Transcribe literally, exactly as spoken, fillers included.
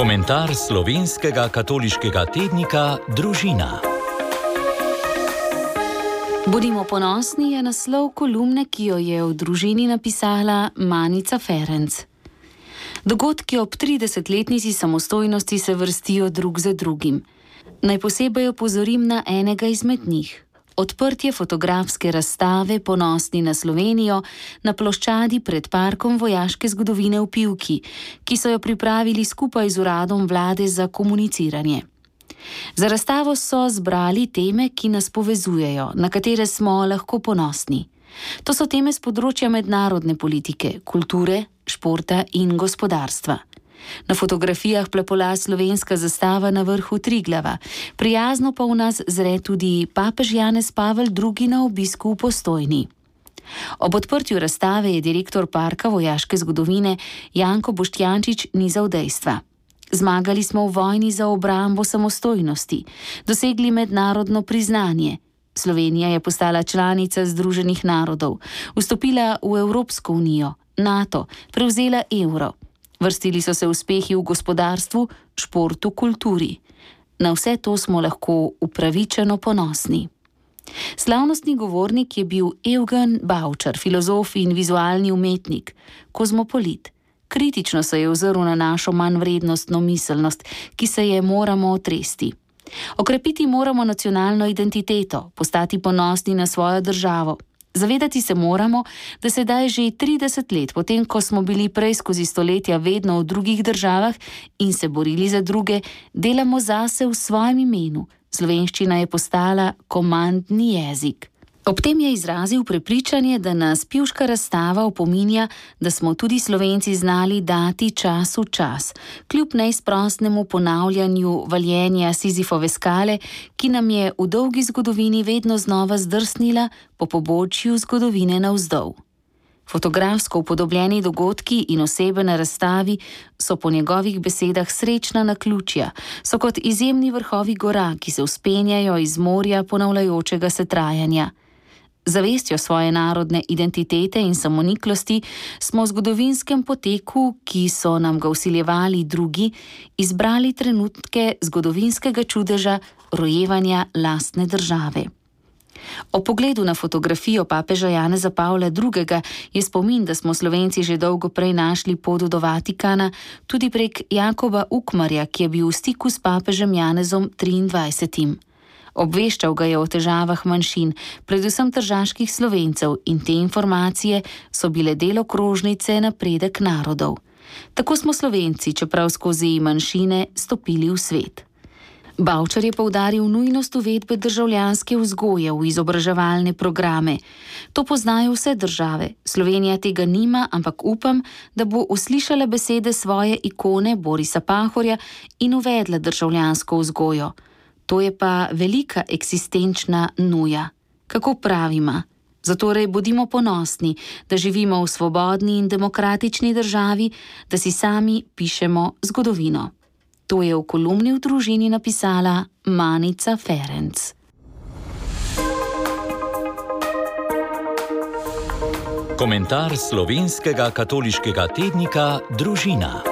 Komentar slovenskega katoliškega tednika Družina. Bodimo ponosni je naslov kolumne, ki jo je v Družini napisala Manica Ferenc. Dogodki ob tridesetletnici samostojnosti se vrstijo drug za drugim. Naj posebej opozorim na enega izmed njih. Odprtje fotografske razstave Ponosni na Slovenijo na ploščadi pred parkom vojaške zgodovine v Pivki, ki so jo pripravili skupaj z uradom vlade za komuniciranje. Za razstavo so zbrali teme, ki nas povezujejo, na katere smo lahko ponosni. To so teme z področja mednarodne politike, kulture, športa in gospodarstva. Na fotografijah plepola slovenska zastava na vrhu Triglava, prijazno pa v nas zre tudi papež Janez Pavel drugi na obisku v Postojni. Ob odprtju razstave je direktor parka vojaške zgodovine Janko Boštjančič nizal dejstva. Zmagali smo v vojni za obrambo samostojnosti, dosegli mednarodno priznanje. Slovenija je postala članica Združenih narodov, vstopila v Evropsko unijo, NATO, prevzela evro. Vrstili so se uspehi v gospodarstvu, športu, kulturi. Na vse to smo lahko upravičeno ponosni. Slavnostni govornik je bil Evgen Bavčar, filozof in vizualni umetnik, kozmopolit. Kritično se je ozrl na našo manjvrednostno miselnost, ki se je moramo otresti. Okrepiti moramo nacionalno identiteto, postati ponosni na svojo državo. Zavedati se moramo, da sedaj že trideset let, potem ko smo bili prej skozi stoletja vedno v drugih državah in se borili za druge, delamo zase v svojem imenu. Slovenščina je postala komandni jezik. Ob tem je izrazil prepričanje, da nas pivška razstava opominja, da smo tudi Slovenci znali dati času čas, kljub neizprostnemu ponavljanju valjenja Sizifove skale, ki nam je v dolgi zgodovini vedno znova zdrsnila po pobočju zgodovine navzdol. Fotografsko upodobljeni dogodki in osebe na razstavi so po njegovih besedah srečna naključja, so kot izjemni vrhovi gora, ki se vzpenjajo iz morja ponavljajočega se trajanja. Zavestjo svoje narodne identitete in samoniklosti smo v zgodovinskem poteku, ki so nam ga vsiljevali drugi, izbrali trenutke zgodovinskega čudeža rojevanja lastne države. O pogledu na fotografijo papeža Janeza Pavla drugega je spomin, da smo Slovenci že dolgo prej našli pot do Vatikana, tudi prek Jakoba Ukmarja, ki je bil v stiku s papežem Janezom triindvajsetim. Obveščal ga je o težavah manjšin, predvsem tržaških Slovencev, in te informacije so bile del okrožnice Napredek narodov. Tako smo Slovenci, čeprav skozi manjšine, stopili v svet. Bavčar je poudaril nujnost uvedbe državljanske vzgoje v izobraževalne programe. To poznajo vse države. Slovenija tega nima, ampak upam, da bo uslišala besede svoje ikone Borisa Pahorja in uvedla državljansko vzgojo. To je pa velika eksistenčna nuja. Kako pravima? Zatorej bodimo ponosni, da živimo v svobodni in demokratični državi, da si sami pišemo zgodovino. To je v kolumni v Družini napisala Manica Ferenc. Komentar slovenskega katoliškega tednika Družina.